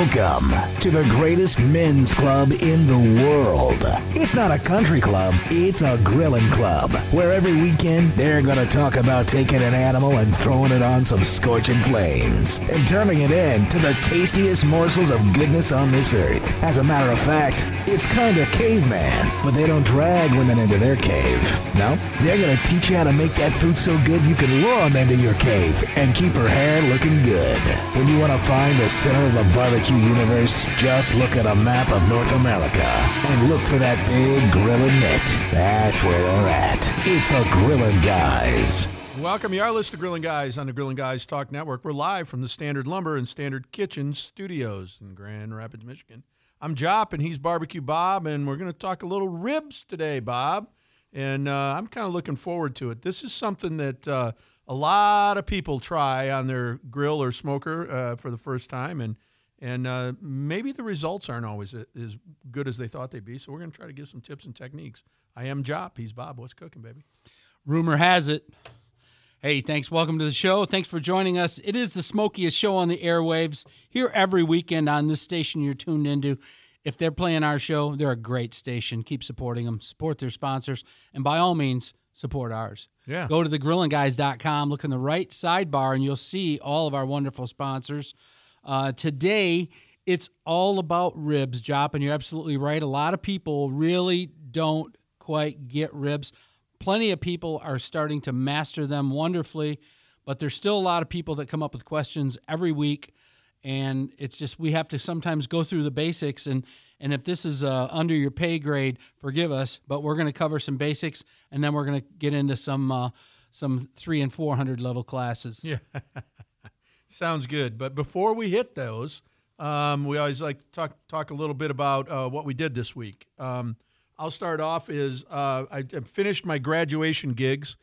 Welcome to the greatest men's club in the world. It's not a country club, it's a grilling club, where every weekend they're going to talk about taking an animal and throwing it on some scorching flames and turning it into the tastiest morsels of goodness on this earth. As a matter of fact, it's kind of caveman, but they don't drag women into their cave. No, they're going to teach you how to make that food so good you can lure them into your cave and keep her hair looking good. When you want to find the center of the barbecue universe, just look at a map of North America and look for that big grilling mitt. That's where they're at. It's the Grillin' Guys. Welcome. You are listening to Grillin' Guys on the Grillin' Guys Talk Network. We're live from the Standard Lumber and Standard Kitchen studios in Grand Rapids, Michigan. I'm Jop, and he's Barbecue Bob, and we're going to talk a little ribs today, Bob. And I'm kind of looking forward to it. This is something that a lot of people try on their grill or smoker for the first time, and maybe the results aren't always as good as they thought they'd be. So we're going to try to give some tips and techniques. I am Jop. He's Bob. What's cooking, baby? Rumor has it. Hey, thanks. Welcome to the show. Thanks for joining us. It is the smokiest show on the airwaves here every weekend on this station you're tuned into. If they're playing our show, they're a great station. Keep supporting them. Support their sponsors. And by all means, support ours. Yeah. Go to thegrillandguys.com. Look in the right sidebar, and you'll see all of our wonderful sponsors. Today, it's all about ribs, Jop, and you're absolutely right. A lot of people really don't quite get ribs. Plenty of people are starting to master them wonderfully, but there's still a lot of people that come up with questions every week. And it's just we have to sometimes go through the basics. And if this is under your pay grade, forgive us. But we're going to cover some basics, and then we're going to get into some 300 and 400 level classes. Yeah, sounds good. But before we hit those, we always like to talk a little bit about what we did this week. I'll start off I finished my graduation gigs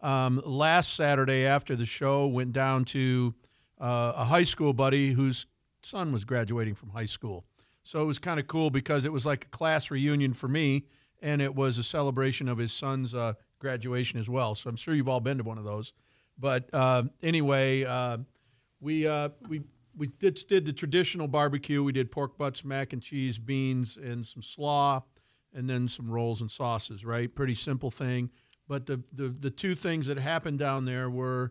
last Saturday after the show. Went down to a high school buddy whose son was graduating from high school. So it was kind of cool because it was like a class reunion for me, and it was a celebration of his son's graduation as well. So I'm sure you've all been to one of those. But anyway, we did the traditional barbecue. We did pork butts, mac and cheese, beans, and some slaw, and then some rolls and sauces, right? Pretty simple thing. But the two things that happened down there were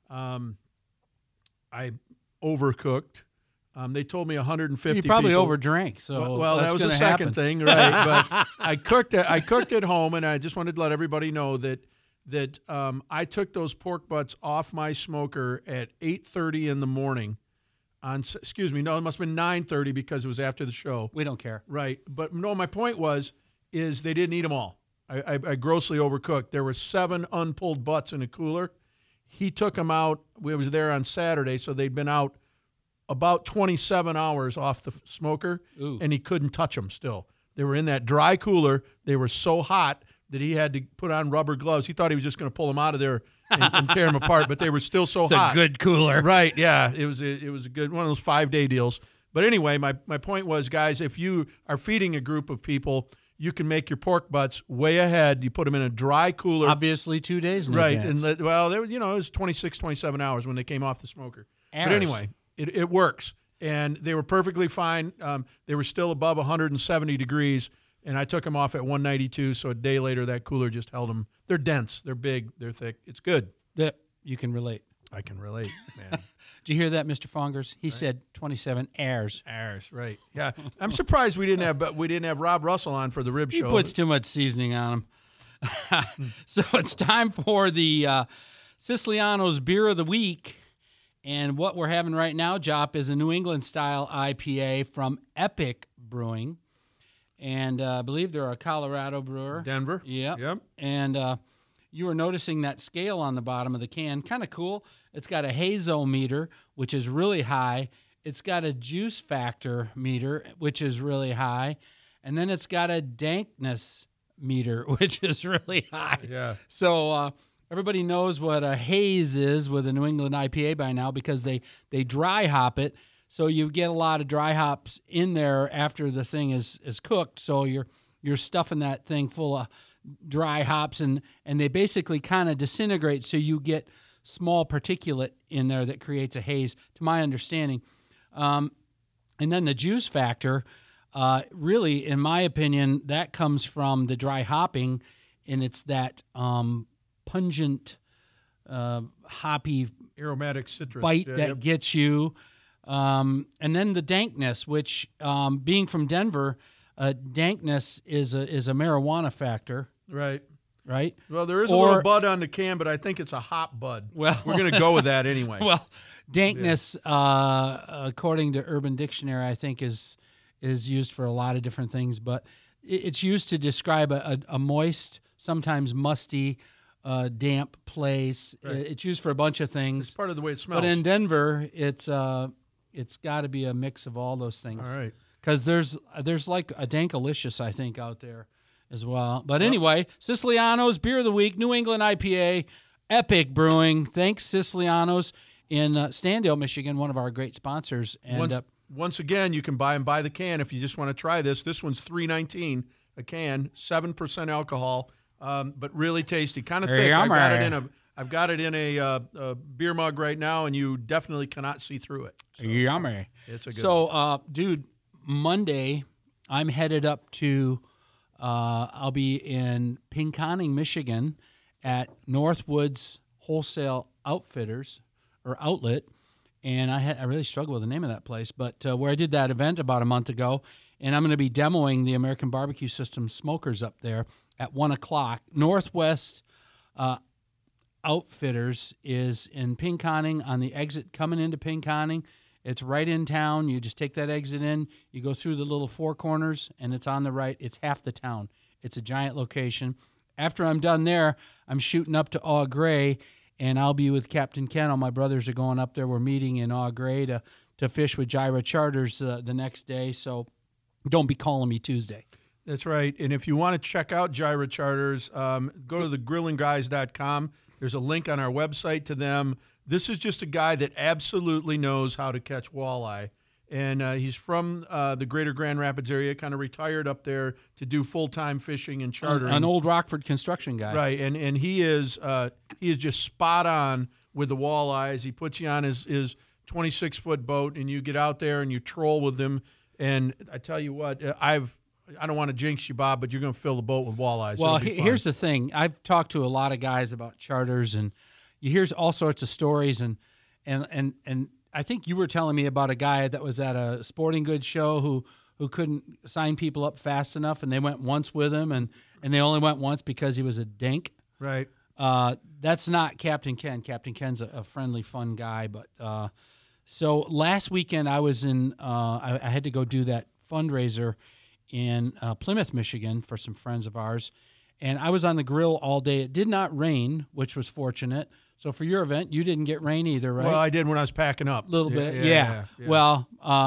I overcooked. They told me 150 You probably people. Overdrank. So well, that was the second thing, right? But I cooked at home, and I just wanted to let everybody know that I took those pork butts off my smoker at 8:30 in the morning. It must have been 9:30 because it was after the show. We don't care. Right. But no, my point is they didn't eat them all. I grossly overcooked. There were 7 unpulled butts in a cooler. He took them out. We was there on Saturday, so they'd been out about 27 hours off the smoker, and he couldn't touch them still. They were in that dry cooler. They were so hot that he had to put on rubber gloves. He thought he was just going to pull them out of there and tear them apart, but they were still so hot. It's a good cooler. Right, yeah. It was a good one of those 5-day deals. But anyway, my point was, guys, if you are feeding a group of people, you can make your pork butts way ahead. You put them in a dry cooler. Obviously 2 days in right, advance. and it was 26, 27 hours when they came off the smoker. But anyway, it works, and they were perfectly fine. They were still above 170 degrees, and I took them off at 192, so a day later that cooler just held them. They're dense, they're big, they're thick. It's good. You can relate. I can relate, man. Did you hear that, Mr. Fongers? He said 27 airs. Airs, right? Yeah, I'm surprised we didn't have Rob Russell on for the rib show. He puts too much seasoning on them. So it's time for the Siciliano's Beer of the Week, and what we're having right now, Jop, is a New England style IPA from Epic Brewing, and I believe they're a Colorado brewer. Denver. Yep. And you were noticing that scale on the bottom of the can, kind of cool. It's got a hazometer, which is really high. It's got a juice factor meter, which is really high. And then it's got a dankness meter, which is really high. Yeah. So everybody knows what a haze is with a New England IPA by now because they dry hop it. So you get a lot of dry hops in there after the thing is cooked. So you're stuffing that thing full of dry hops, and they basically kind of disintegrate, so you get small particulate in there that creates a haze, to my understanding. And then the juice factor, really, in my opinion, that comes from the dry hopping, and it's that pungent, hoppy Aromatic citrus bite that yep. gets you. And then the dankness, which, being from Denver, dankness is a marijuana factor, Right. right? Well, there is a little bud on the can, but I think it's a hop bud. Well, we're going to go with that anyway. Well, dankness, according to Urban Dictionary, I think is used for a lot of different things, but it's used to describe a moist, sometimes musty, damp place. Right. It's used for a bunch of things. It's part of the way it smells. But in Denver, it's got to be a mix of all those things. All right. Because there's like a Dankalicious, I think, out there as well. But anyway, Siciliano's Beer of the Week, New England IPA, Epic Brewing. Thanks, Siciliano's in Standale, Michigan, one of our great sponsors. And once again, you can buy them by the can if you just want to try this. This one's $3.19 a can, 7% alcohol, but really tasty, kind of thick. I've got it in a beer mug right now, and you definitely cannot see through it. So, yummy. It's a good one. Dude, Monday, I'm headed up to, I'll be in Pinconning, Michigan at Northwoods Wholesale Outfitters or Outlet. And I really struggle with the name of that place, but where I did that event about a month ago, and I'm going to be demoing the American Barbecue System smokers up there at 1 o'clock. Northwest Outfitters is in Pinconning on the exit coming into Pinconning. It's right in town. You just take that exit in. You go through the little four corners, and it's on the right. It's half the town. It's a giant location. After I'm done there, I'm shooting up to Au Gres, and I'll be with Captain Ken. All my brothers are going up there. We're meeting in Au Gres to fish with Gyra Charters the next day, so don't be calling me Tuesday. That's right. And if you want to check out Gyra Charters, go to thegrillandguys.com. There's a link on our website to them. This is just a guy that absolutely knows how to catch walleye. And he's from the greater Grand Rapids area, kind of retired up there to do full-time fishing and chartering. An old Rockford construction guy. Right, and he is just spot on with the walleyes. He puts you on his 26-foot boat, and you get out there and you troll with him. And I tell you what, I don't want to jinx you, Bob, but you're going to fill the boat with walleyes. Well, here's the thing. I've talked to a lot of guys about charters, and you hear all sorts of stories, and I think you were telling me about a guy that was at a sporting goods show who couldn't sign people up fast enough, and they went once with him, and they only went once because he was a dink. Right. That's not Captain Ken. Captain Ken's a friendly, fun guy. But so last weekend I was in. I had to go do that fundraiser in Plymouth, Michigan, for some friends of ours, and I was on the grill all day. It did not rain, which was fortunate. So for your event, you didn't get rain either, right? Well, I did when I was packing up. A little bit, yeah. Well,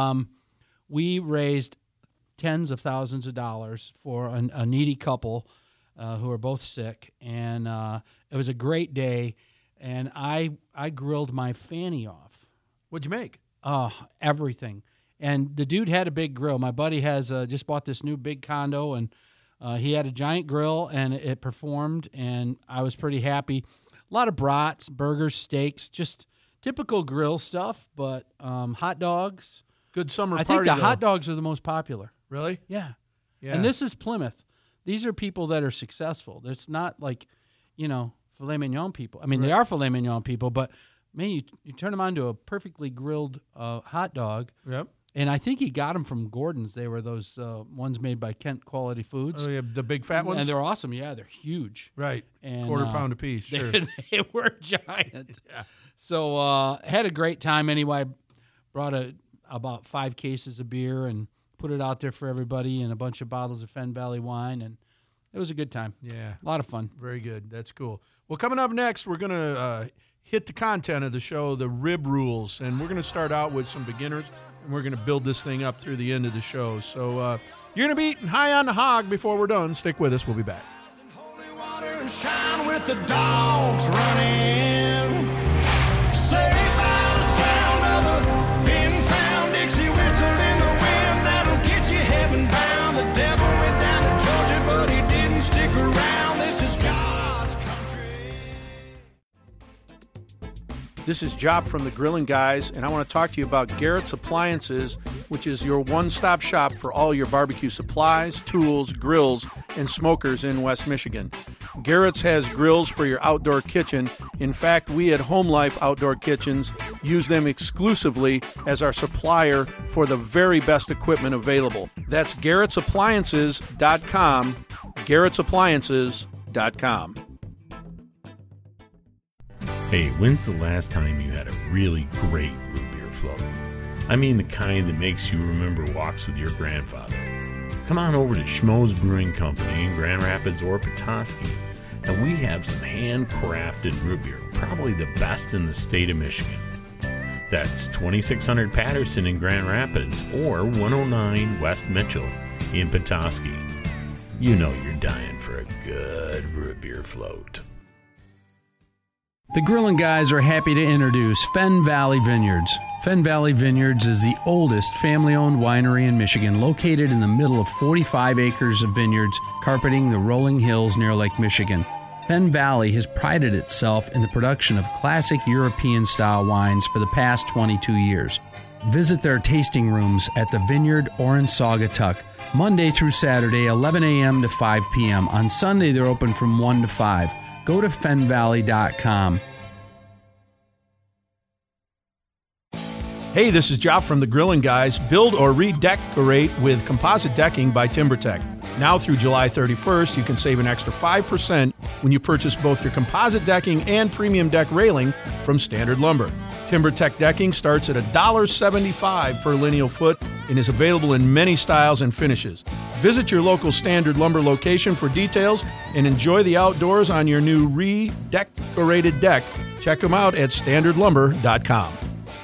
we raised tens of thousands of dollars for a needy couple who are both sick, and it was a great day. And I grilled my fanny off. What'd you make? Everything. And the dude had a big grill. My buddy has just bought this new big condo, and he had a giant grill, and it performed, and I was pretty happy. A lot of brats, burgers, steaks, just typical grill stuff, but hot dogs. Good summer I party, think the hot dogs are the most popular. Really? Yeah. Yeah. And this is Plymouth. These are people that are successful. It's not like, filet mignon people. I mean, They are filet mignon people, but, man, you turn them onto a perfectly grilled hot dog. Yep. And I think he got them from Gordon's. They were those ones made by Kent Quality Foods. Oh, yeah, the big fat ones? And they're awesome. Yeah, they're huge. Right. And, quarter pound apiece, sure. They were giant. Yeah. So had a great time anyway. Brought about 5 cases of beer and put it out there for everybody, and a bunch of bottles of Fen Valley wine, and it was a good time. Yeah. A lot of fun. Very good. That's cool. Well, coming up next, we're going to hit the content of the show, the rib rules, and we're going to start out with some beginners, and we're going to build this thing up through the end of the show. So you're going to be eating high on the hog before we're done. Stick with us. We'll be back. Holy water and shine with the dogs running. Saved by the sound of a pin-found Dixie whistle in the wind that'll get you heaven bound. The devil went down to Georgia, but he didn't stick around. This is God's country. This is Job from the Grillin' Guys, and I want to talk to you about Garrett's Appliances, which is your one-stop shop for all your barbecue supplies, tools, grills, and smokers in West Michigan. Garrett's has grills for your outdoor kitchen. In fact, we at Home Life Outdoor Kitchens use them exclusively as our supplier for the very best equipment available. That's Garrett'sAppliances.com, Garrett'sAppliances.com. Hey, when's the last time you had a really great root beer float? I mean the kind that makes you remember walks with your grandfather. Come on over to Schmo's Brewing Company in Grand Rapids or Petoskey, and we have some handcrafted root beer, probably the best in the state of Michigan. That's 2600 Patterson in Grand Rapids or 109 West Mitchell in Petoskey. You know you're dying for a good root beer float. The Grillin' Guys are happy to introduce Fenn Valley Vineyards. Fenn Valley Vineyards is the oldest family-owned winery in Michigan, located in the middle of 45 acres of vineyards carpeting the rolling hills near Lake Michigan. Fenn Valley has prided itself in the production of classic European-style wines for the past 22 years. Visit their tasting rooms at the Vineyard or in Saugatuck, Monday through Saturday, 11 a.m. to 5 p.m. On Sunday, they're open from 1 to 5. Go to fennvalley.com. Hey, this is Job from the Grillin' Guys. Build or redecorate with composite decking by TimberTech. Now through July 31st, you can save an extra 5% when you purchase both your composite decking and premium deck railing from Standard Lumber. TimberTech decking starts at $1.75 per lineal foot and is available in many styles and finishes. Visit your local Standard Lumber location for details and enjoy the outdoors on your new redecorated deck. Check them out at standardlumber.com.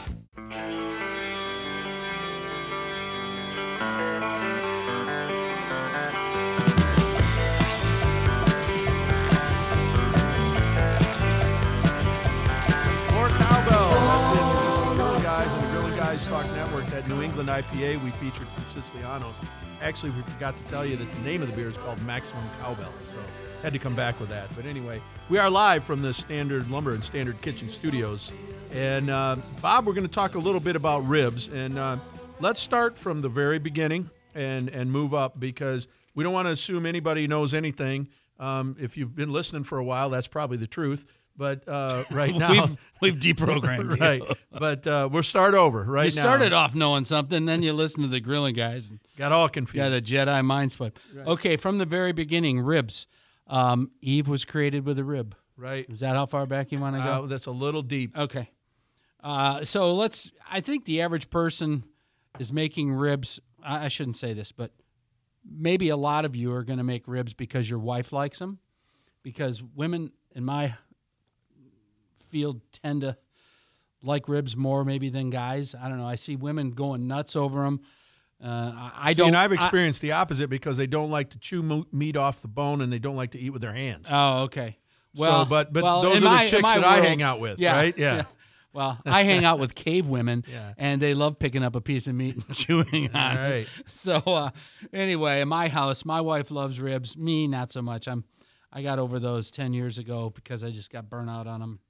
New England IPA we featured from Siciliano's. Actually, we forgot to tell you that the name of the beer is called Maximum Cowbell, so had to come back with that. But anyway, we are live from the Standard Lumber and Standard Kitchen studios. And Bob, we're going to talk a little bit about ribs. And let's start from the very beginning and move up, because we don't want to assume anybody knows anything. If you've been listening for a while, that's probably the truth. But right now, we've deprogrammed you. Right. But we'll start over right now. You started off knowing something, then you listen to the Grillin' Guys. And got all confused. Got a Jedi mind swipe. Right. Okay, from the very beginning, ribs. Eve was created with a rib. Right. Is that how far back you want to go? That's a little deep. Okay. So I think the average person is making ribs. I shouldn't say this, but maybe a lot of you are going to make ribs because your wife likes them, because women in my field tend to like ribs more maybe than guys. I don't know. I see women going nuts over them. I don't. And I've experienced the opposite, because they don't like to chew meat off the bone and they don't like to eat with their hands. Oh, okay. Well, so, but those are the chicks that I hang out with, right? Yeah. Well, I hang out with cave women, and they love picking up a piece of meat and chewing on it. So anyway, in my house, my wife loves ribs. Me, not so much. I got over those 10 years ago because I just got burnt out on them.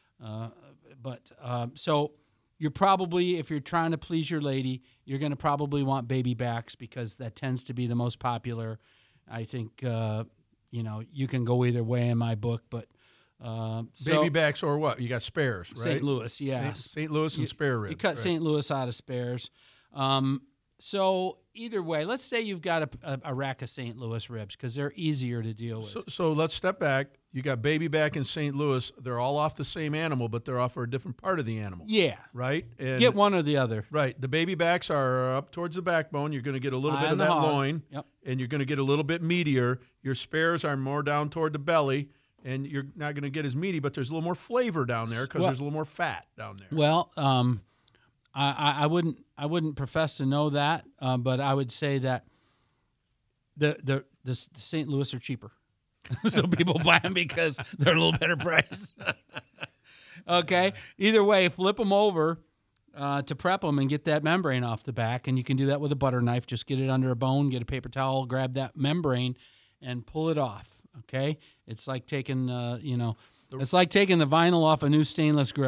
So you're probably, if you're trying to please your lady, you're going to probably want baby backs, because that tends to be the most popular. I think, you can go either way in my book, but baby backs or what? You got spares, right? St. Louis, yeah. St. Louis and spare ribs. You cut St. Louis out of spares. So either way, let's say you've got a rack of St. Louis ribs, because they're easier to deal with. So let's step back. You got baby back in St. Louis. They're all off the same animal, but they're off for a different part of the animal. Yeah. Right? And get one or the other. Right. The baby backs are up towards the backbone. You're going to get a little bit of that loin, and you're going to get a little bit meatier. Your spares are more down toward the belly, and you're not going to get as meaty, but there's a little more flavor down there because there's a little more fat down there. Well, I wouldn't profess to know that, but I would say that the St. Louis are cheaper. So people buy them because they're a little better price. Okay. Either way, flip them over to prep them and get that membrane off the back. And you can do that with a butter knife. Just get it under a bone, get a paper towel, grab that membrane, and pull it off. Okay. It's like taking, it's like taking the vinyl off a new stainless grill.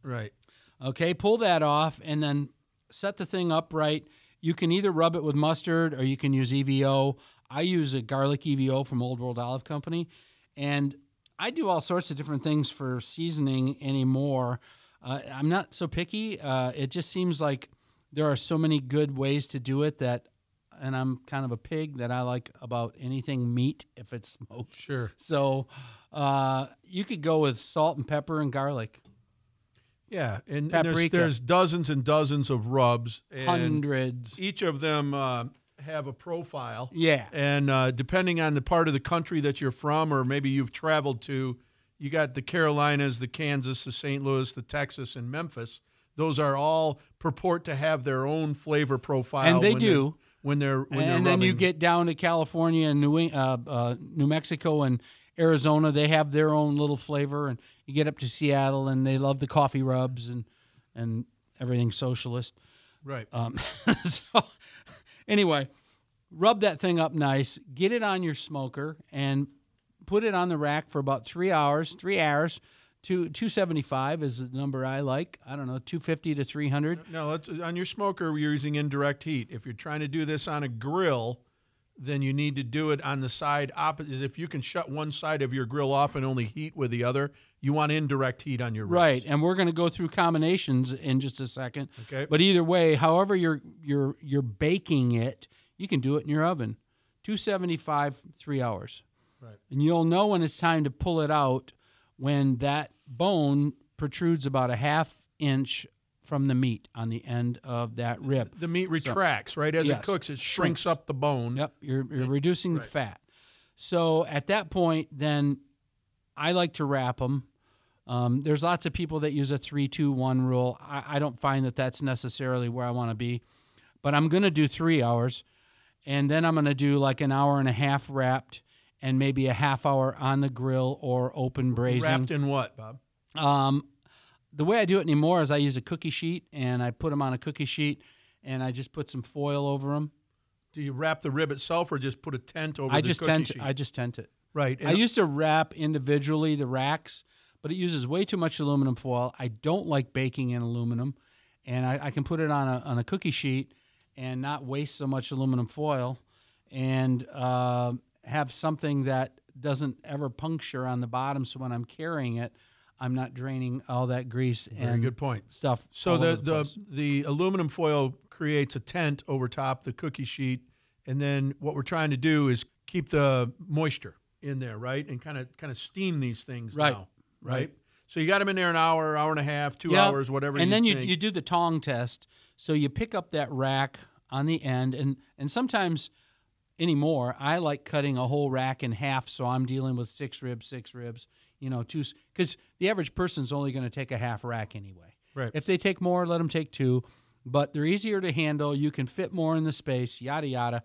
Right. Okay, pull that off and then set the thing up right. You can either rub it with mustard or you can use EVO. I use a garlic EVO from Old World Olive Company, and I do all sorts of different things for seasoning anymore. I'm not so picky. It just seems like there are so many good ways to do it that, and I'm kind of a pig that I like about anything meat if it's smoked. Sure. So you could go with salt and pepper and garlic. Yeah, and Paprika. there's dozens and dozens of rubs. And Hundreds. Each of them have a profile. Yeah. And depending on the part of the country that you're from or maybe you've traveled to, you got the Carolinas, the Kansas, the St. Louis, the Texas, and Memphis. Those are all purport to have their own flavor profile. And they do. When they're And then you get down to California and New Mexico and Arizona, they have their own little flavor, and you get up to Seattle, and they love the coffee rubs and everything socialist. right. So anyway, rub that thing up nice, get it on your smoker, and put it on the rack for about 3 hours. 3 hours. 275 is the number I like. I don't know, 250 to 300. No, on your smoker, you're using indirect heat. If you're trying to do this on a grill, then you need to do it on the side opposite. If you can shut one side of your grill off and only heat with the other, you want indirect heat on your ribs. Right, and we're going to go through combinations in just a second. Okay. But either way, however you're baking it, you can do it in your oven. 275, 3 hours. Right. And you'll know when it's time to pull it out when that bone protrudes about a half inch from the meat on the end of that rib. The meat retracts, right? As it yes, cooks, it shrinks up the bone. Yep, you're reducing the fat. So at that point, then I like to wrap them. There's lots of people that use a 3-2-1 rule. I don't find that that's necessarily where I want to be. But I'm going to do 3 hours, and then I'm going to do like an hour and a half wrapped and maybe a half hour on the grill or open braising. Wrapped in what, Bob? The way I do it anymore is I use a cookie sheet, and I put them on a cookie sheet, and I just put some foil over them. Do you wrap the rib itself or just put a tent over I the just cookie tent sheet? I just tent it. Right. I used to wrap individually the racks, but it uses way too much aluminum foil. I don't like baking in aluminum, and I can put it on a cookie sheet and not waste so much aluminum foil, and have something that doesn't ever puncture on the bottom. So when I'm carrying it, I'm not draining all that grease and good point. stuff. So all over the place. the aluminum foil creates a tent over top the cookie sheet, and then what we're trying to do is keep the moisture in there, right, and kind of steam these things now, right? So you got them in there an hour, hour and a half, 2 hours, whatever. And then think. you do the tong test. So you pick up that rack on the end, and sometimes anymore I like cutting a whole rack in half, so I'm dealing with six ribs. Two, because the average person's only going to take a half rack anyway. Right. If they take more, let them take two, but they're easier to handle. You can fit more in the space, yada, yada.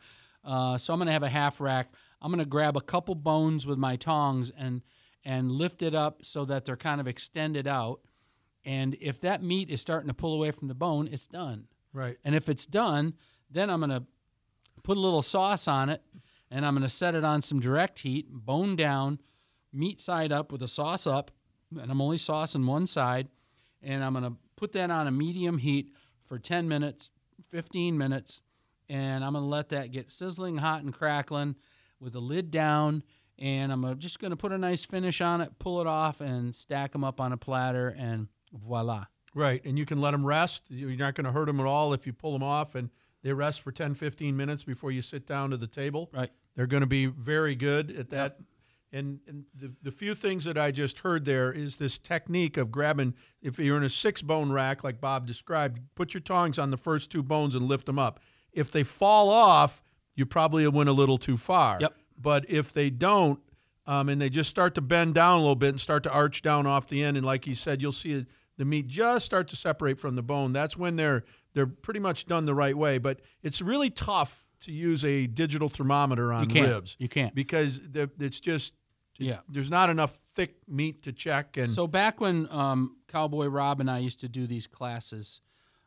So I'm going to have a half rack. I'm going to grab a couple bones with my tongs and lift it up so that they're kind of extended out. And if that meat is starting to pull away from the bone, it's done. Right. And if it's done, then I'm going to put a little sauce on it, and I'm going to set it on some direct heat, bone down, meat side up with the sauce up, and I'm only saucing one side, and I'm going to put that on a medium heat for 10 minutes, 15 minutes, and I'm going to let that get sizzling hot and crackling with the lid down, and I'm just going to put a nice finish on it, pull it off, and stack them up on a platter, and voila. Right, and you can let them rest. You're not going to hurt them at all if you pull them off, and they rest for 10, 15 minutes before you sit down to the table. Right. They're going to be very good at that. Yep. And the few things that I just heard there is this technique of grabbing, if you're in a 6-bone rack like Bob described, put your tongs on the first 2 bones and lift them up. If they fall off, you probably went a little too far. Yep. But if they don't, and they just start to bend down a little bit and start to arch down off the end, and like he said, you'll see the meat just start to separate from the bone. That's when they're pretty much done the right way. But it's really tough to use a digital thermometer on ribs. You can't. Because it's just there's not enough thick meat to check. And so back when Cowboy Rob and I used to do these classes,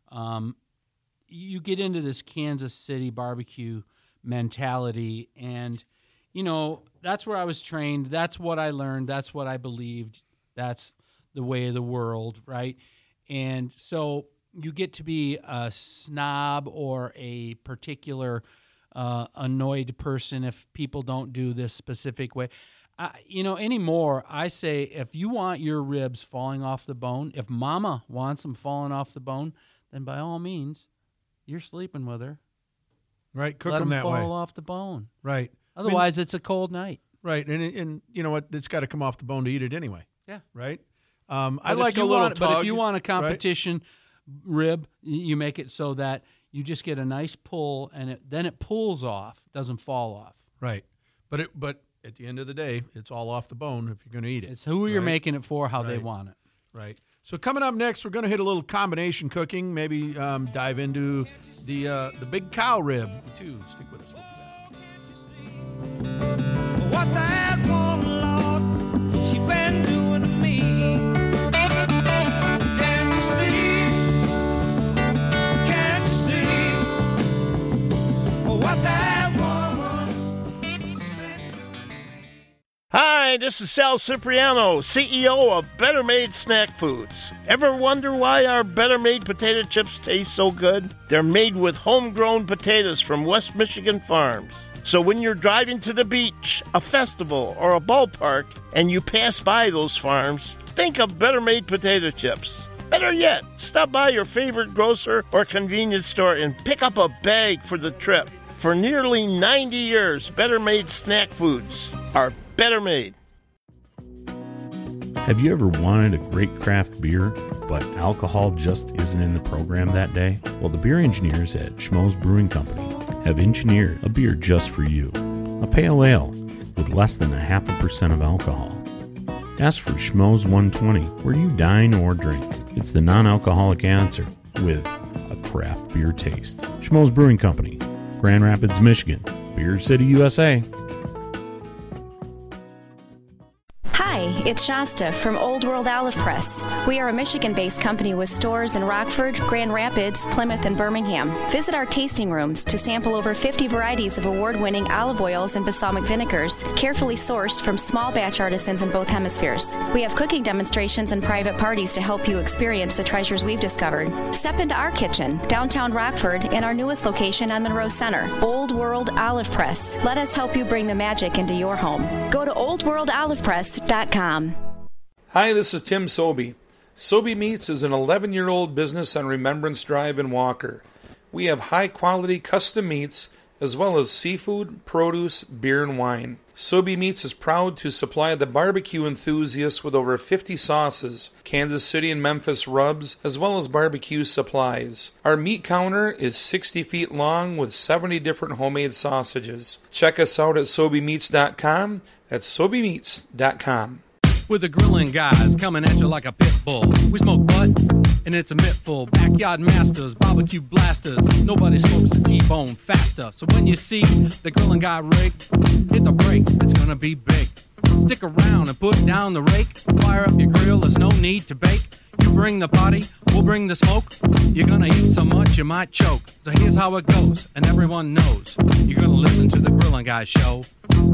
you get into this Kansas City barbecue mentality, and that's where I was trained. That's what I learned. That's what I believed. That's the way of the world, right? And so you get to be a snob or a particular annoyed person if people don't do this specific way. Anymore, I say if you want your ribs falling off the bone, if mama wants them falling off the bone, then by all means, you're sleeping with her. Right, cook Let them that fall way. off the bone. Right. Otherwise, it's a cold night. Right, and you know what? It's got to come off the bone to eat it anyway. Yeah. Right. But I like a little tug. But if you want a competition rib, you make it so that you just get a nice pull, and then it pulls off, doesn't fall off. Right. But at the end of the day, it's all off the bone if you're going to eat it. It's who you're making it for, how they want it. Right. So coming up next, we're going to hit a little combination cooking. Maybe dive into the big cow rib too. Stick with us. We'll be back. What that woman, Lord, she been doing to me. Can't you see? Can't you see? What that woman, she been doing to me. Hi, this is Sal Cipriano, CEO of Better Made Snack Foods. Ever wonder why our Better Made potato chips taste so good? They're made with homegrown potatoes from West Michigan farms. So when you're driving to the beach, a festival, or a ballpark, and you pass by those farms, think of Better Made potato chips. Better yet, stop by your favorite grocer or convenience store and pick up a bag for the trip. For nearly 90 years, Better Made Snack Foods are Better Made. Have you ever wanted a great craft beer, but alcohol just isn't in the program that day? Well, the beer engineers at Schmoes Brewing Company have engineered a beer just for you. A pale ale with less than 0.5% of alcohol. Ask for Schmoes 120 where you dine or drink. It's the non-alcoholic answer with a craft beer taste. Schmoes Brewing Company, Grand Rapids, Michigan. Beer City, USA. Hi, it's Shasta from Old World Olive Press. We are a Michigan-based company with stores in Rockford, Grand Rapids, Plymouth, and Birmingham. Visit our tasting rooms to sample over 50 varieties of award-winning olive oils and balsamic vinegars, carefully sourced from small batch artisans in both hemispheres. We have cooking demonstrations and private parties to help you experience the treasures we've discovered. Step into our kitchen, downtown Rockford, and our newest location on Monroe Center, Old World Olive Press. Let us help you bring the magic into your home. Go to oldworldolivepress.com. Hi, this is Tim Sobey. Sobey Meats is an 11-year-old business on Remembrance Drive in Walker. We have high-quality custom meats as well as seafood, produce, beer, and wine. Sobey Meats is proud to supply the barbecue enthusiasts with over 50 sauces, Kansas City and Memphis rubs, as well as barbecue supplies. Our meat counter is 60 feet long with 70 different homemade sausages. Check us out at SobeyMeats.com. That's SobeyMeats.com. With the grilling guys coming at you like a pit bull. We smoke butt, and it's a mittful. Backyard masters, barbecue blasters. Nobody smokes a T-bone faster. So when you see the grilling guy rig, hit the brakes, it's gonna be big. Stick around and put down the rake. Fire up your grill, there's no need to bake. You bring the party, we'll bring the smoke. You're gonna eat so much you might choke. So here's how it goes, and everyone knows. You're gonna listen to the Grilling Guys show.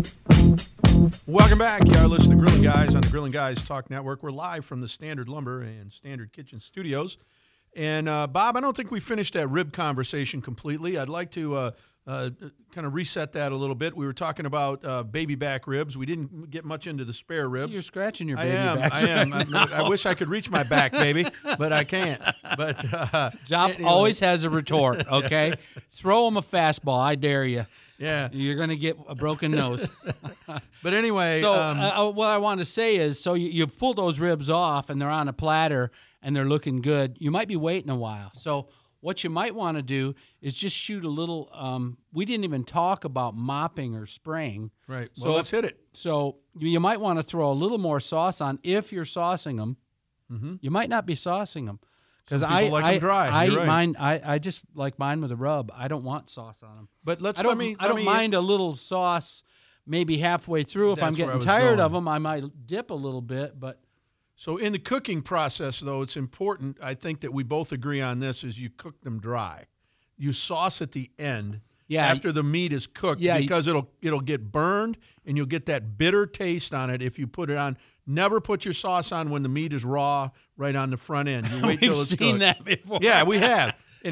Welcome back. You are listening to Grilling Guys on the Grilling Guys Talk Network. We're live from the Standard Lumber and Standard Kitchen Studios. And, Bob, I don't think we finished that rib conversation completely. I'd like to kind of reset that a little bit. We were talking about baby back ribs. We didn't get much into the spare ribs. You're scratching your baby back. I am. I wish I could reach my back, baby, but I can't. But Job anyway. always has a retort, okay? Throw him a fastball, I dare you. Yeah. You're going to get a broken nose. But anyway. So what I want to say is, so you pull those ribs off and they're on a platter and they're looking good. You might be waiting a while. So what you might want to do is just shoot a little, we didn't even talk about mopping or spraying. Right. So Well, let's hit it. So you might want to throw a little more sauce on if you're saucing them. Mm-hmm. You might not be saucing them. Because Some people like them dry. I You're eat right. mine. I just like mine with a rub. I don't want sauce on them. But I don't mind a little sauce maybe halfway through. If I'm That's where I getting was tired going. of them, I might dip a little bit. But So in the cooking process, though, it's important, I think that we both agree on this, is you cook them dry. You sauce at the end, after the meat is cooked because it'll get burned and you'll get that bitter taste on it if you put it on. Never put your sauce on when the meat is raw right on the front end. You wait till it's cooked. We've seen that before. Yeah, we have. And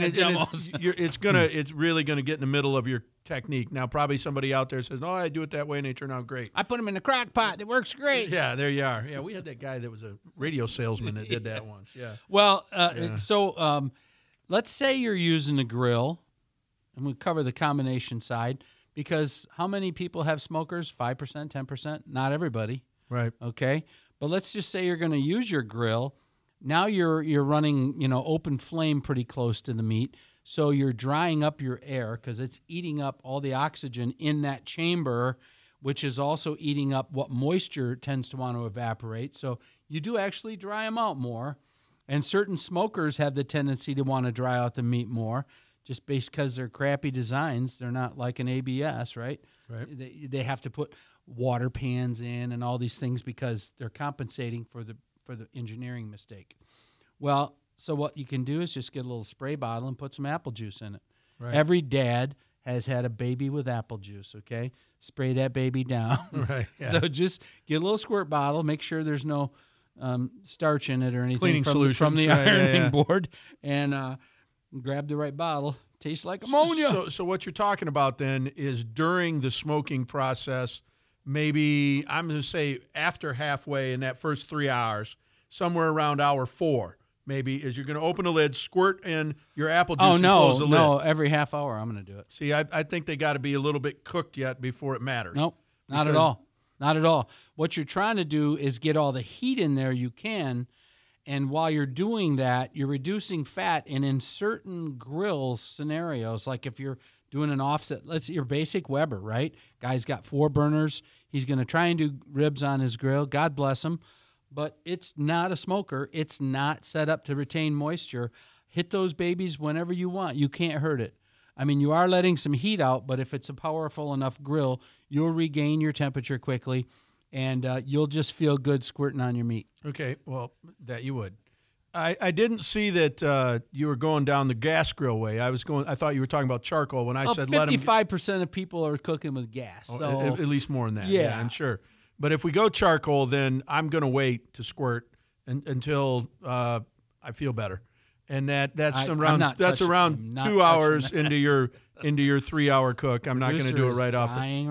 it's really gonna get in the middle of your technique. Now, probably somebody out there says, "Oh, I do it that way, and they turn out great." I put them in the crock pot. It works great. Yeah, there you are. Yeah, we had that guy that was a radio salesman that did that once. Yeah. Well, so let's say you're using a grill, and we'll cover the combination side because how many people have smokers? 5%, 10%? Not everybody. Right. Okay. But let's just say you're going to use your grill. Now you're running, open flame pretty close to the meat. So you're drying up your air because it's eating up all the oxygen in that chamber, which is also eating up what moisture tends to want to evaporate. So you do actually dry them out more. And certain smokers have the tendency to want to dry out the meat more just because they're crappy designs. They're not like an ABS, right? Right. They have to put water pans in and all these things because they're compensating for the engineering mistake. Well, so what you can do is just get a little spray bottle and put some apple juice in it. Right. Every dad has had a baby with apple juice, okay? Spray that baby down. Right. Yeah. So just get a little squirt bottle, make sure there's no starch in it or anything Cleaning solutions. from the Right, ironing board, and grab the right bottle. Tastes like ammonia. So what you're talking about then is during the smoking process, maybe I'm going to say after halfway in that first 3 hours, somewhere around hour 4, maybe, is you're going to open the lid, squirt in your apple juice and close the lid. No, every half hour I'm going to do it. See, I think they got to be a little bit cooked yet before it matters. Nope, not at all. Not at all. What you're trying to do is get all the heat in there you can, and while you're doing that, you're reducing fat. And in certain grill scenarios, like if you're doing an offset, let's say your basic Weber, right? Guy's got 4 burners. He's going to try and do ribs on his grill. God bless him. But it's not a smoker. It's not set up to retain moisture. Hit those babies whenever you want. You can't hurt it. I mean, you are letting some heat out, but if it's a powerful enough grill, you'll regain your temperature quickly, and you'll just feel good squirting on your meat. Okay, well, that you would. I didn't see that you were going down the gas grill way. I thought you were talking about charcoal when I said let them. 55% of people are cooking with gas. Oh, so at least more than that. Yeah, I'm sure. But if we go charcoal, then I'm going to wait to squirt until I feel better, and that's around 2 hours into your 3-hour cook. I'm not going to do it right off.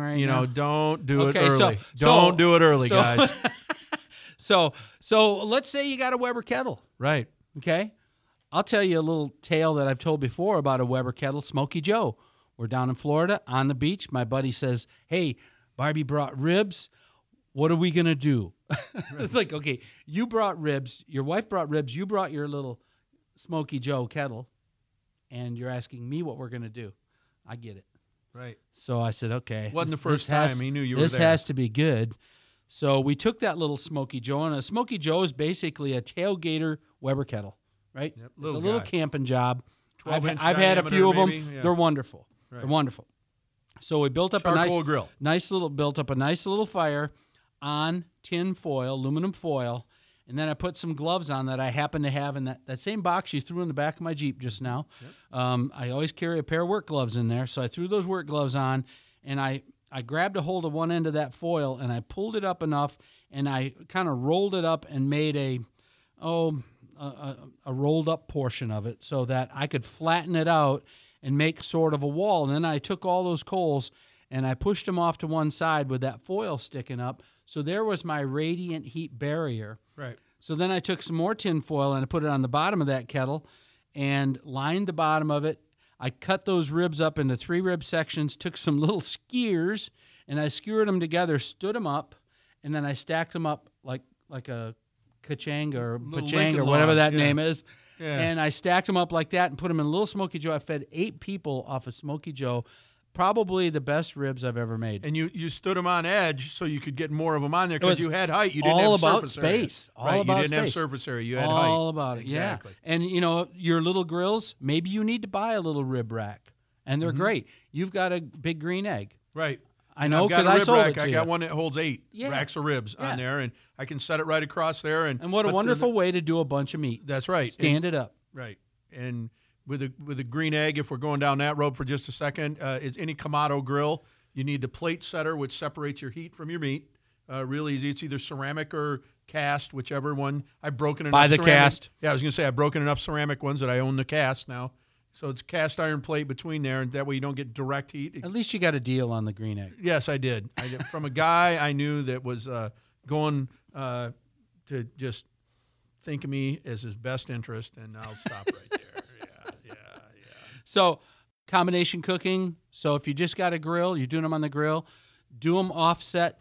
Don't do it early. Don't do it early, guys. So let's say you got a Weber kettle. Right. Okay. I'll tell you a little tale that I've told before about a Weber kettle, Smokey Joe. We're down in Florida on the beach. My buddy says, "Hey, Barbie brought ribs. What are we going to do?" It's like, okay, you brought ribs. Your wife brought ribs. You brought your little Smokey Joe kettle, and you're asking me what we're going to do. I get it. Right. So I said, okay. Wasn't the first time he knew you were there. This has to be good. So we took that little Smokey Joe, and a Smokey Joe is basically a tailgater Weber kettle, right? Yep, it's a little camping job. 12-inch I've had a few of them. maybe? Yeah. They're wonderful. Right. They're wonderful. So we built up Charcoal a grill. nice little fire on tin foil, aluminum foil, and then I put some gloves on that I happen to have in that same box you threw in the back of my Jeep just now. Yep. I always carry a pair of work gloves in there, so I threw those work gloves on, and I grabbed a hold of one end of that foil, and I pulled it up enough, and I kind of rolled it up and made a rolled up portion of it so that I could flatten it out and make sort of a wall. And then I took all those coals and I pushed them off to one side with that foil sticking up. So there was my radiant heat barrier. Right. So then I took some more tin foil and I put it on the bottom of that kettle and lined the bottom of it. I cut those ribs up into 3 rib sections, took some little skewers, and I skewered them together, stood them up, and then I stacked them up like a kachanga or pachanga or whatever that name is. Yeah. And I stacked them up like that and put them in a little Smokey Joe. I fed 8 people off of Smokey Joe. Probably the best ribs I've ever made. And you stood them on edge so you could get more of them on there because you had height. You didn't all have about surface space. area. All right. about You didn't space. have surface area. You had all height. All about it, exactly. Yeah. And, your little grills, maybe you need to buy a little rib rack. And they're great. You've got a big green egg. Right. I know because I sold rack. it to I you. got one that holds 8 racks of ribs on there, and I can set it right across there. And what a wonderful way to do a bunch of meat. That's right. Stand it up. Right. And with a green egg, if we're going down that road for just a second, is any Kamado grill. You need the plate setter, which separates your heat from your meat. Real easy. It's either ceramic or cast, whichever one. I've broken enough Buy the ceramic. cast. Yeah, I was going to say I've broken enough ceramic ones that I own the cast now. So it's cast iron plate between there, and that way you don't get direct heat. At least you got a deal on the green egg. Yes, I did. From a guy I knew that was going to just think of me as his best interest, and I'll stop right there. Yeah. So combination cooking. So if you just got a grill, you're doing them on the grill, do them offset.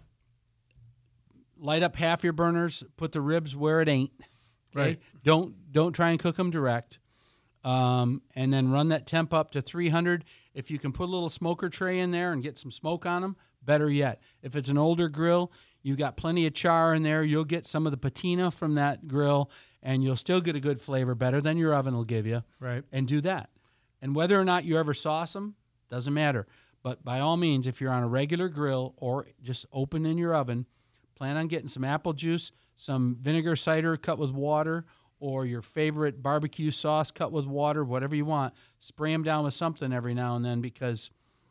Light up half your burners. Put the ribs where it ain't. Okay? Right. Don't try and cook them direct. And then run that temp up to 300. If you can put a little smoker tray in there and get some smoke on them, better yet. If it's an older grill, you got plenty of char in there. You'll get some of the patina from that grill, and you'll still get a good flavor, better than your oven will give you. Right. And do that. And whether or not you ever sauce them, doesn't matter. But by all means, if you're on a regular grill or just open in your oven, plan on getting some apple juice, some vinegar cider cut with water, or your favorite barbecue sauce cut with water, whatever you want. Spray them down with something every now and then, because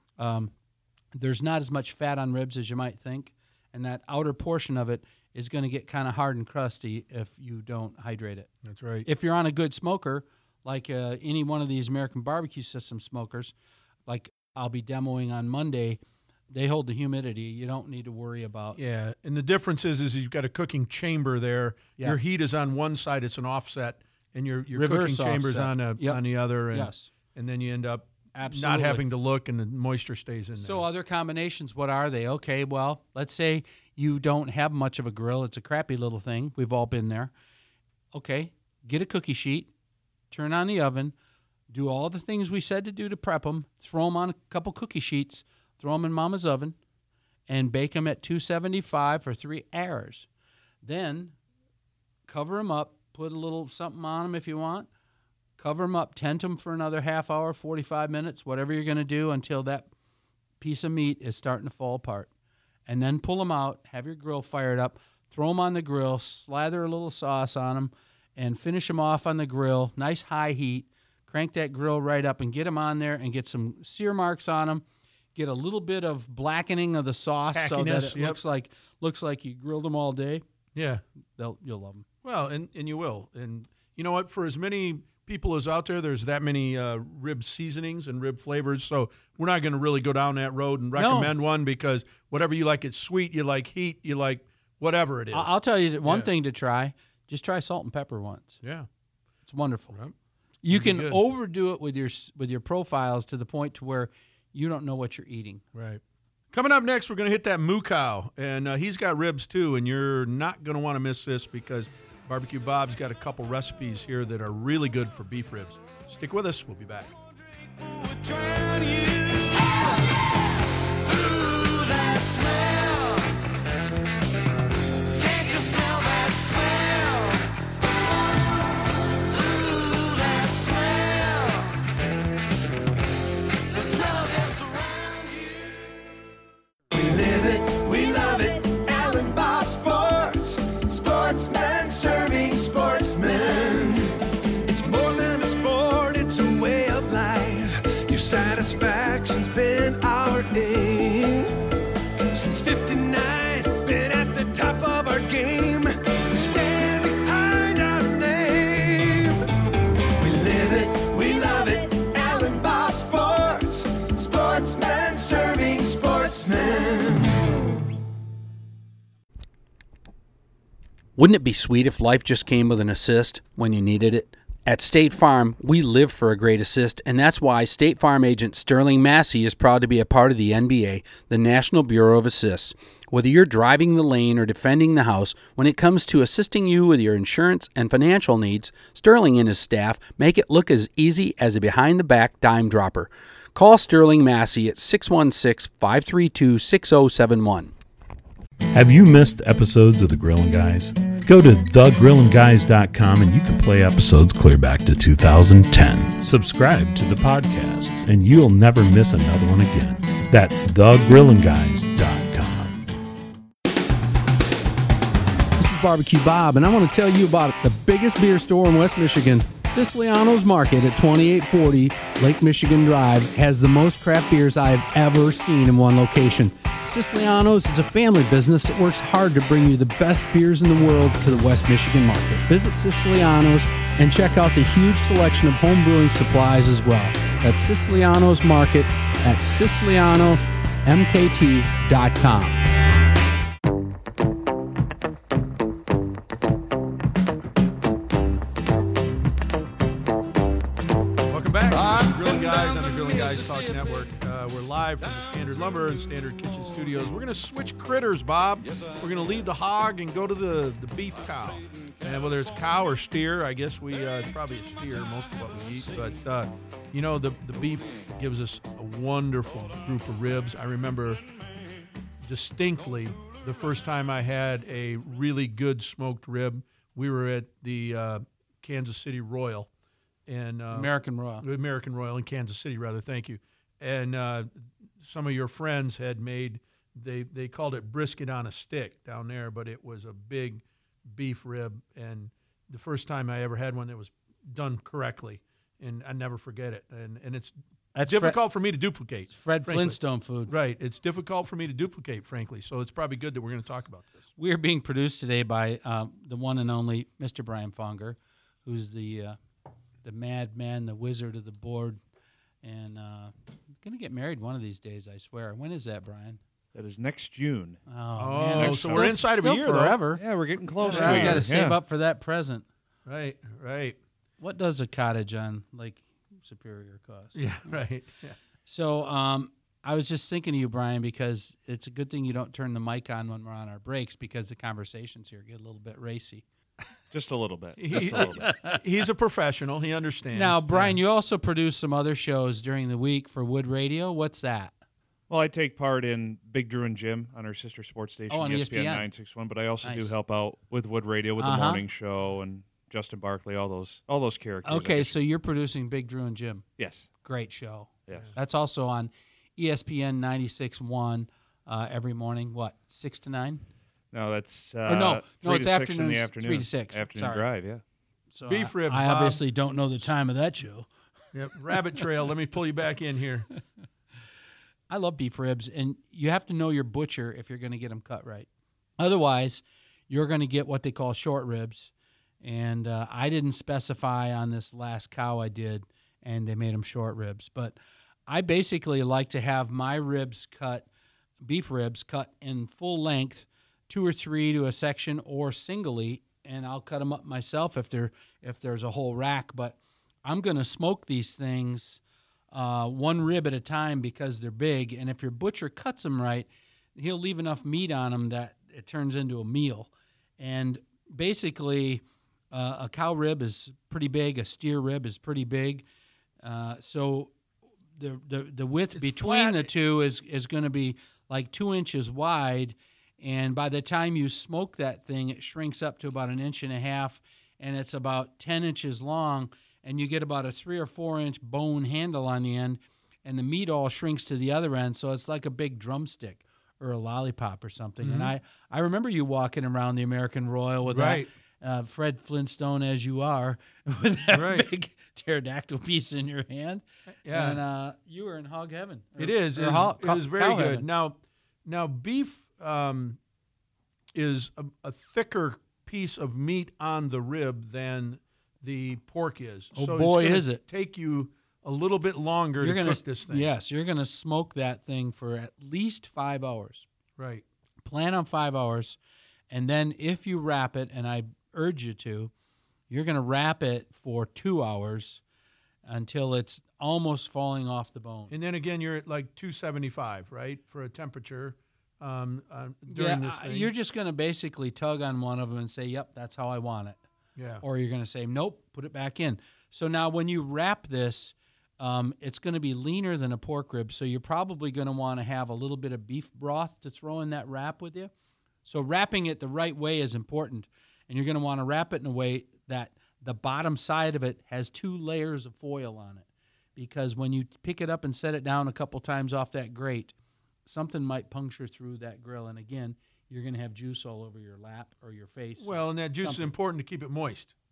there's not as much fat on ribs as you might think, and that outer portion of it is going to get kind of hard and crusty if you don't hydrate it. That's right. If you're on a good smoker, like any one of these American Barbecue System smokers, like I'll be demoing on Monday, they hold the humidity. You don't need to worry about. Yeah, and the difference is you've got a cooking chamber there. Yeah. Your heat is on one side; it's an offset, and your Reverse cooking chamber's offset. on the other. And, Yes. and then you end up Absolutely. not having to look, and the moisture stays in there. So other combinations, what are they? Okay, well, let's say you don't have much of a grill. It's a crappy little thing. We've all been there. Okay, get a cookie sheet, turn on the oven, do all the things we said to do to prep them, throw them on a couple cookie sheets, throw them in Mama's oven, and bake them at 275 for 3 hours. Then cover them up, put a little something on them if you want, cover them up, tent them for another half hour, 45 minutes, whatever you're going to do until that piece of meat is starting to fall apart. And then pull them out, have your grill fired up, throw them on the grill, slather a little sauce on them, and finish them off on the grill, nice high heat. Crank that grill right up and get them on there and get some sear marks on them. Get a little bit of blackening of the sauce so that it looks like you grilled them all day. yeah. You'll love them. Well, and you will. And you know what? For as many people as out there's that many rib seasonings and rib flavors. So we're not going to really go down that road and recommend one, because whatever you like, it's sweet, you like heat, you like whatever it is. I'll tell you one thing to try. Just try salt and pepper once. Yeah. It's wonderful. Right. You Pretty can good. overdo it with your profiles to the point to where you don't know what you're eating. Right. Coming up next, we're going to hit that moo cow, and he's got ribs too, and you're not going to want to miss this, because Barbecue Bob's got a couple recipes here that are really good for beef ribs. Stick with us. We'll be back. Sportsman serving sportsmen. It's more than a sport, it's a way of life. Your satisfaction's been our aim. Since 59, been at the top of our game. We stand behind our name. We live it, we love it. Alan Bob Sports. Sportsman serving sportsmen. Wouldn't it be sweet if life just came with an assist when you needed it? At State Farm, we live for a great assist, and that's why State Farm agent Sterling Massey is proud to be a part of the NBA, the National Bureau of Assists. Whether you're driving the lane or defending the house, when it comes to assisting you with your insurance and financial needs, Sterling and his staff make it look as easy as a behind-the-back dime dropper. Call Sterling Massey at 616-532-6071. Have you missed episodes of The Grillin' Guys? Go to thegrillandguys.com and you can play episodes clear back to 2010. Subscribe to the podcast and you'll never miss another one again. That's thegrillandguys.com. This is Barbecue Bob, and I want to tell you about the biggest beer store in West Michigan, Siciliano's Market at 2840 Lake Michigan Drive has the most craft beers I've ever seen in one location. Siciliano's is a family business that works hard to bring you the best beers in the world to the West Michigan market. Visit Siciliano's and check out the huge selection of home brewing supplies as well. That's Siciliano's Market at SicilianoMKT.com. Talk Network. We're live from the Standard Lumber and Standard Kitchen Studios. We're going to switch critters, Bob. We're going to leave the hog and go to the beef cow. And whether it's cow or steer, I guess we probably a steer, most of what we eat. But, the beef gives us a wonderful group of ribs. I remember distinctly the first time I had a really good smoked rib. We were at the Kansas City Royal. And American Royal in Kansas City, rather. Thank you. And some of your friends had made they called it brisket on a stick down there, but it was a big beef rib. And the first time I ever had one that was done correctly, and I never forget it. And it's difficult for me to duplicate. It's Fred Flintstone food, right? It's difficult for me to duplicate, frankly. So it's probably good that we're going to talk about this. We are being produced today by the one and only Mr. Brian Fonger, who's the madman, the wizard of the board, and going to get married one of these days, I swear. When is that, Brian? That is next June. Oh, man. So we're inside of a year, forever. Yeah, we're getting close to I it. got to save up for that present. Right. What does a cottage on Lake Superior cost? Yeah, right. Yeah. So I was just thinking of you, Brian, because it's a good thing you don't turn the mic on when we're on our breaks because the conversations here get a little bit racy. Just a little bit. He's a professional. He understands. Now, Brian, you also produce some other shows during the week for Wood Radio. What's that? Well, I take part in Big Drew and Jim on our sister sports station, on ESPN 961, but I also do help out with Wood Radio with the morning show and Justin Barkley, all those characters. Okay, so you're producing Big Drew and Jim. Yes. Great show. Yeah. That's also on ESPN 96.1 every morning, 6 to 9? No, that's 3 it's to 6 afternoons, in the afternoon. 3 to 6. Afternoon drive, yeah. So beef ribs, I Bob. obviously don't know the time of that show. Yep. Rabbit trail. Let me pull you back in here. I love beef ribs, and you have to know your butcher if you're going to get them cut right. Otherwise, you're going to get what they call short ribs, and I didn't specify on this last cow I did, and they made them short ribs. But I basically like to have my ribs cut, beef ribs cut in full length, 2 or 3 to a section or singly, and I'll cut them up myself if there's a whole rack. But I'm going to smoke these things one rib at a time because they're big, and if your butcher cuts them right, he'll leave enough meat on them that it turns into a meal. And basically, a cow rib is pretty big, a steer rib is pretty big, so the width between the two is going to be like 2 inches wide, and by the time you smoke that thing, it shrinks up to about 1.5 inches, and it's about 10 inches long, and you get about a 3 or 4 inch bone handle on the end, and the meat all shrinks to the other end, so it's like a big drumstick or a lollipop or something. Mm-hmm. And I remember you walking around the American Royal with that Fred Flintstone as you are, with that big pterodactyl piece in your hand. Yeah. And you were in hog heaven. It is very good. Now beef is a thicker piece of meat on the rib than the pork is. Oh, so boy, it's is it. take you a little bit longer to cook this thing. Yes, you're going to smoke that thing for at least 5 hours. Right. Plan on 5 hours, and then if you wrap it, and I urge you to, you're going to wrap it for 2 hours until it's almost falling off the bone. And then again, you're at like 275, right, for a temperature during this thing. You're just going to basically tug on one of them and say, yep, that's how I want it. Yeah. Or you're going to say, nope, put it back in. So now when you wrap this, it's going to be leaner than a pork rib, so you're probably going to want to have a little bit of beef broth to throw in that wrap with you. So wrapping it the right way is important, and you're going to want to wrap it in a way that the bottom side of it has 2 layers of foil on it, because when you pick it up and set it down a couple times off that grate, something might puncture through that grill, and again, you're going to have juice all over your lap or your face. Well, and that juice is important to keep it moist.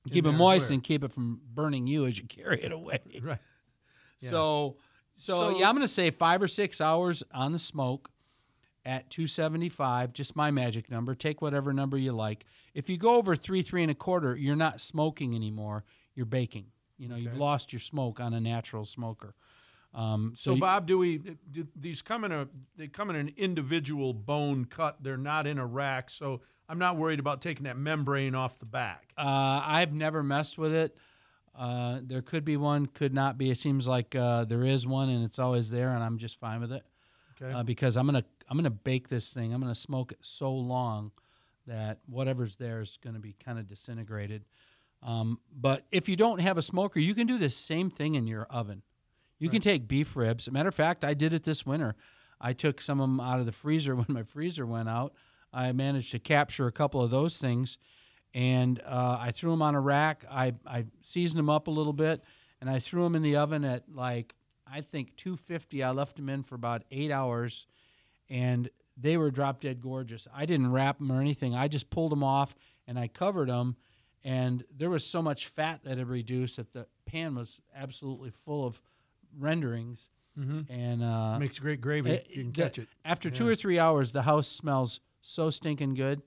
Keep it moist and keep it from burning you as you carry it away. Right. Yeah. So yeah, I'm going to say 5 or 6 hours on the smoke at 275, just my magic number. Take whatever number you like. If you go over 3 1/4, you're not smoking anymore. You're baking. You've lost your smoke on a natural smoker. So Bob, do these come in an individual bone cut? They're not in a rack, so I'm not worried about taking that membrane off the back. I've never messed with it. There could be one, could not be. It seems like there is one, and it's always there, and I'm just fine with it. Okay. Because I'm gonna bake this thing. I'm gonna smoke it so long that whatever's there is gonna be kind of disintegrated. But if you don't have a smoker, you can do the same thing in your oven. You can take beef ribs. As a matter of fact, I did it this winter. I took some of them out of the freezer when my freezer went out. I managed to capture a couple of those things, and I threw them on a rack. I seasoned them up a little bit, and I threw them in the oven at I think 250. I left them in for about 8 hours, and they were drop dead gorgeous. I didn't wrap them or anything. I just pulled them off, and I covered them, and there was so much fat that had reduced that the pan was absolutely full of renderings. Mm-hmm. And makes great gravy. You can catch it. After 2 or 3 hours, the house smells so stinking good.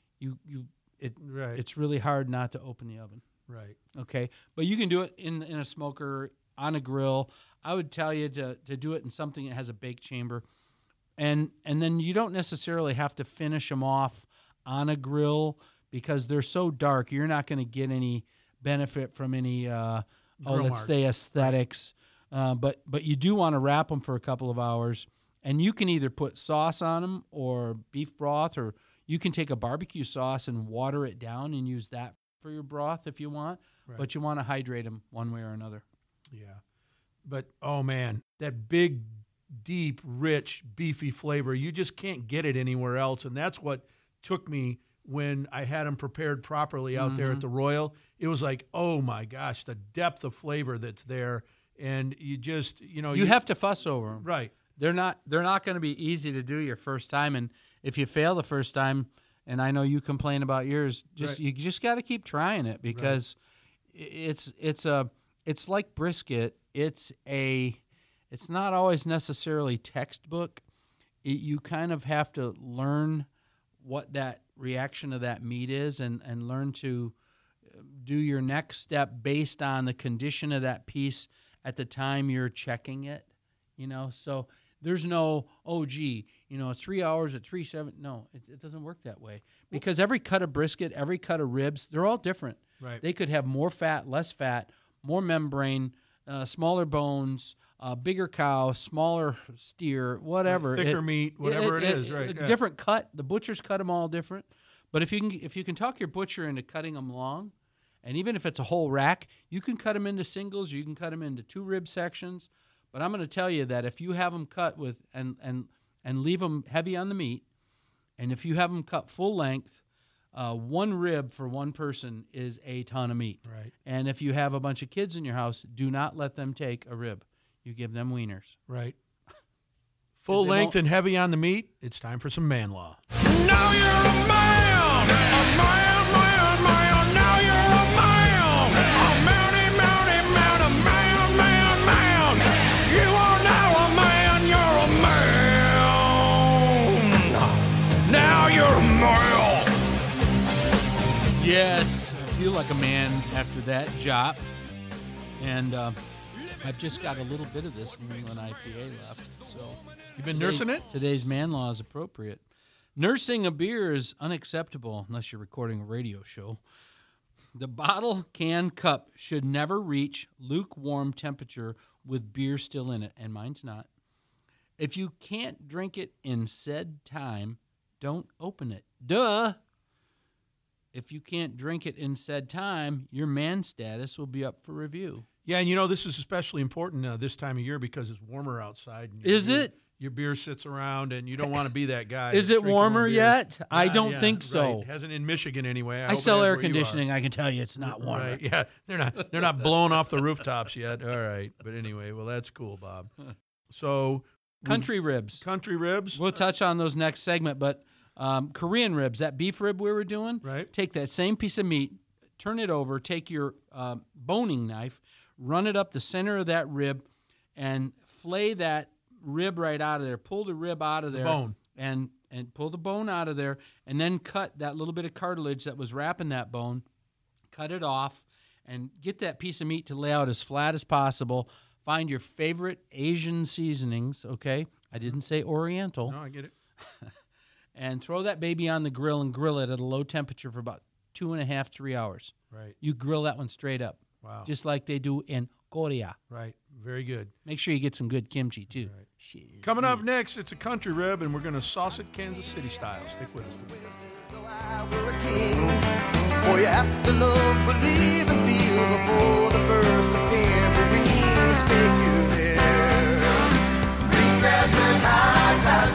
It's really hard not to open the oven. Right. Okay. But you can do it in a smoker, on a grill. I would tell you to do it in something that has a bake chamber. And then you don't necessarily have to finish them off on a grill because they're so dark. You're not going to get any benefit from any, aesthetics. But you do want to wrap them for a couple of hours. And you can either put sauce on them or beef broth, or you can take a barbecue sauce and water it down and use that for your broth if you want. Right. But you want to hydrate them one way or another. Yeah. But, oh, man, that big, deep, rich, beefy flavor, you just can't get it anywhere else. And that's what took me when I had them prepared properly out there at the Royal. It was like, oh, my gosh, the depth of flavor that's there. And you just, you have to fuss over them. Right. They're not going to be easy to do your first time. And if you fail the first time, and I know you complain about yours, you just got to keep trying it because it's like brisket. It's not always necessarily textbook. You kind of have to learn what that reaction of that meat is and learn to do your next step based on the condition of that piece at the time you're checking it, So there's no, 3 hours at 3.7. No, it doesn't work that way because every cut of brisket, every cut of ribs, they're all different. Right. They could have more fat, less fat, more membrane, smaller bones, bigger cow, smaller steer, whatever. Thicker meat, whatever it is, right? Yeah. Different cut. The butchers cut them all different. But if you can talk your butcher into cutting them long, and even if it's a whole rack, you can cut them into singles. You can cut them into 2 rib sections. But I'm going to tell you that if you have them cut with and leave them heavy on the meat, and if you have them cut full length, 1 rib for one person is a ton of meat. Right. And if you have a bunch of kids in your house, do not let them take a rib. You give them wieners. Right. Full length and heavy on the meat. It's time for some man law. Now you're a man, a man, man, man. Now you're a man, a mounty, mounty, man, a man, man, man. You are now a man, you're a man. Now you're a man. Yes, I feel like a man after that job. And I've just got a little bit of this New England IPA left. So you've been nursing it? Today's man law is appropriate. Nursing a beer is unacceptable unless you're recording a radio show. The bottle, can, cup should never reach lukewarm temperature with beer still in it, and mine's not. If you can't drink it in said time, don't open it. Duh! If you can't drink it in said time, your man status will be up for review. Yeah, and this is especially important this time of year because it's warmer outside. And is it? Your beer sits around, and you don't want to be that guy. Is it warmer yet? I don't think so. Right. Hasn't in Michigan anyway. I sell air conditioning. I can tell you it's not warm. Right. Yeah, they're not blowing off the rooftops yet. All right, but anyway, well that's cool, Bob. So country ribs. Country ribs. We'll touch on those next segment, but Korean ribs, that beef rib we were doing. Right. Take that same piece of meat, turn it over, take your boning knife, run it up the center of that rib, and flay that rib right out of there. Pull the rib out of there. Bone. And pull the bone out of there, and then cut that little bit of cartilage that was wrapping that bone, cut it off, and get that piece of meat to lay out as flat as possible. Find your favorite Asian seasonings, okay? I didn't say Oriental. No, I get it. And throw that baby on the grill and grill it at a low temperature for about 2.5, 3 hours. Right. You grill that one straight up. Wow. Just like they do in Korea. Right. Very good. Make sure you get some good kimchi, too. Right. Coming up next, it's a country rib, and we're going to sauce it Kansas City style. Stick with us. Boy, you have to love, believe, and feel before the burst of tambourines take you there. Green grass and high clouds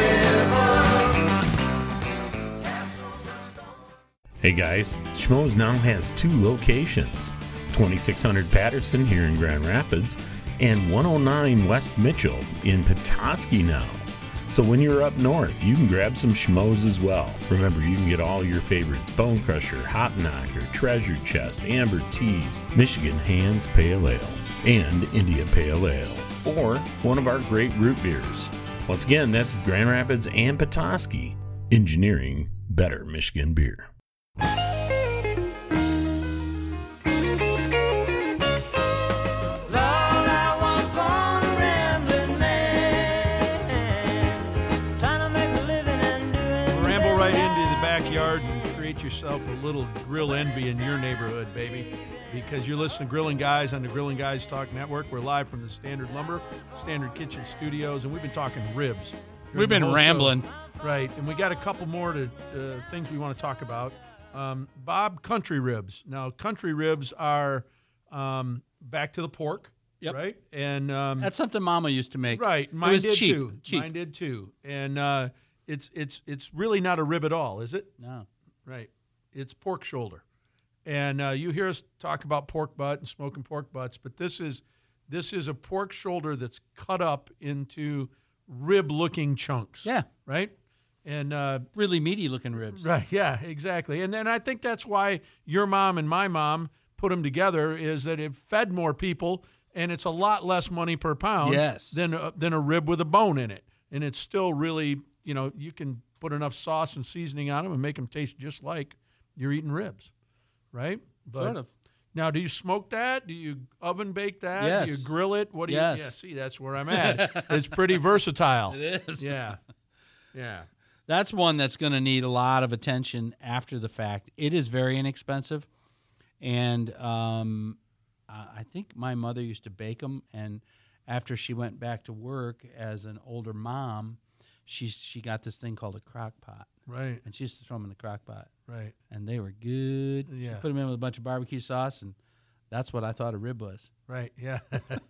forever. Hey guys, Schmoes now has 2 locations, 2600 Patterson here in Grand Rapids and 109 West Mitchell in Petoskey now. So when you're up north, you can grab some Schmoes as well. Remember, you can get all your favorites: Bone Crusher, Hot Knocker, Treasure Chest, Amber Teas, Michigan Hands Pale Ale, and India Pale Ale, or one of our great root beers. Once again, that's Grand Rapids and Petoskey, engineering better Michigan beer. Yourself a little grill envy in your neighborhood, baby, because you're listening to Grilling Guys on the Grilling Guys Talk Network. We're live from the Standard Lumber, Standard Kitchen Studios, and we've been talking ribs. We've been rambling. Show. Right, and we got a couple more things we want to talk about. Bob, country ribs. Now, country ribs are back to the pork, right? And that's something Mama used to make. Right, mine it was did cheap. too. Cheap. Mine did too. And it's really not a rib at all, is it? No. Right. It's pork shoulder. And you hear us talk about pork butt and smoking pork butts, but this is a pork shoulder that's cut up into rib-looking chunks. Yeah. Right? And really meaty-looking ribs. Right, yeah, exactly. And then I think that's why your mom and my mom put them together, is that it fed more people, and it's a lot less money per pound than a rib with a bone in it. And it's still really, you can put enough sauce and seasoning on them and make them taste just like you're eating ribs, right? But sort of. Now, do you smoke that? Do you oven bake that? Yes. Do you grill it? What do yes. you? Yeah, see, that's where I'm at. It's pretty versatile. It is. Yeah, yeah. That's one that's going to need a lot of attention after the fact. It is very inexpensive, and I think my mother used to bake them, and after she went back to work as an older mom, she got this thing called a crock pot. Right. And she used to throw them in the crock pot. Right. And they were good. Yeah. She put them in with a bunch of barbecue sauce, and that's what I thought a rib was. Right, yeah.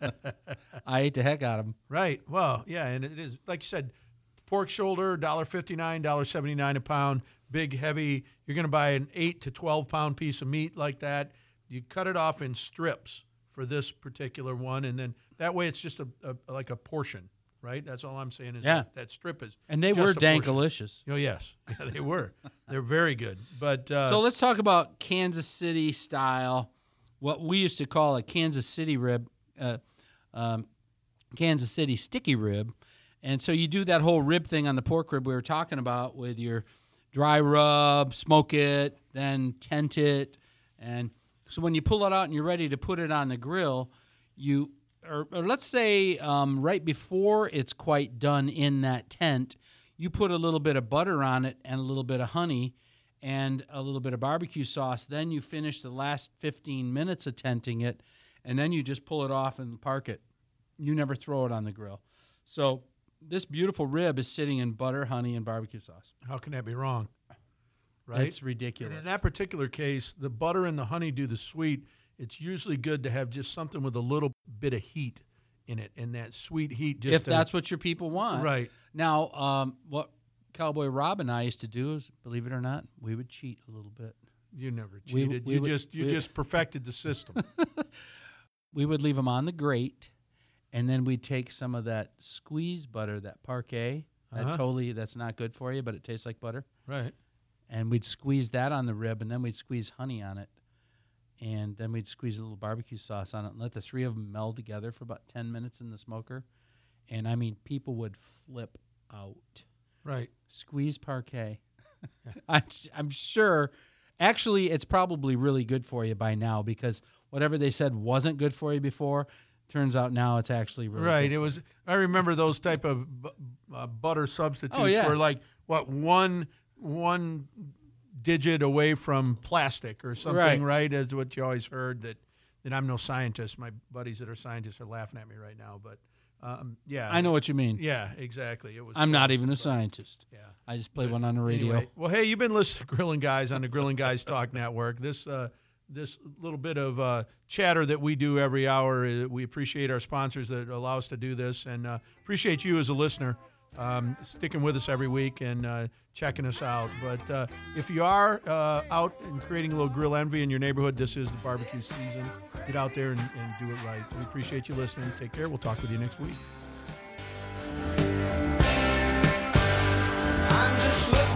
I ate the heck out of them. Right. Well, yeah, and it is, like you said, pork shoulder, $1.59, $1.79 a pound, big, heavy. You're going to buy an 8 to 12-pound piece of meat like that. You cut it off in strips for this particular one, and then that way it's just like a portion. Right, that's all I'm saying is that strip is. And they just were a portion. dankalicious. Oh yes, yeah, they were. They're very good. But so let's talk about Kansas City style, what we used to call a Kansas City rib, Kansas City sticky rib. And so you do that whole rib thing on the pork rib we were talking about with your dry rub, smoke it, then tent it, and so when you pull it out and you're ready to put it on the grill, or let's say right before it's quite done in that tent, you put a little bit of butter on it and a little bit of honey and a little bit of barbecue sauce. Then you finish the last 15 minutes of tenting it, and then you just pull it off and park it. You never throw it on the grill. So this beautiful rib is sitting in butter, honey, and barbecue sauce. How can that be wrong? Right? It's ridiculous. And in that particular case, the butter and the honey do the sweet. It's usually good to have just something with a little bit of heat in it, and that sweet heat just... If that's what your people want. Right. Now, what Cowboy Rob and I used to do is, believe it or not, we would cheat a little bit. You never cheated. You just perfected the system. We would leave them on the grate, and then we'd take some of that squeeze butter, that Parquet, that's not good for you, but it tastes like butter. Right. And we'd squeeze that on the rib, and then we'd squeeze honey on it. and then we'd squeeze a little barbecue sauce on it and let the three of them meld together for about 10 minutes in the smoker. And, I mean, people would flip out. Right. Squeeze parquet. I'm sure. Actually, it's probably really good for you by now because whatever they said wasn't good for you before, turns out now it's actually really right. good. It was. I remember those type of butter substitutes yeah. were like one digit away from plastic or something. Right. As what you always heard that I'm no scientist. My buddies that are scientists are laughing at me right now, but. Yeah, I know what you mean. Yeah, exactly. It was. I'm not even a scientist. Yeah, I just play one on the radio. Anyway, well, hey, you've been listening to Grilling Guys on the Grilling Guys Talk Network. This little bit of chatter that we do every hour. We appreciate our sponsors that allow us to do this, and appreciate you as a listener sticking with us every week and checking us out. But if you are out and creating a little grill envy in your neighborhood, this is the barbecue season. Get out there and do it right. We appreciate you listening. Take care. We'll talk with you next week. I'm just looking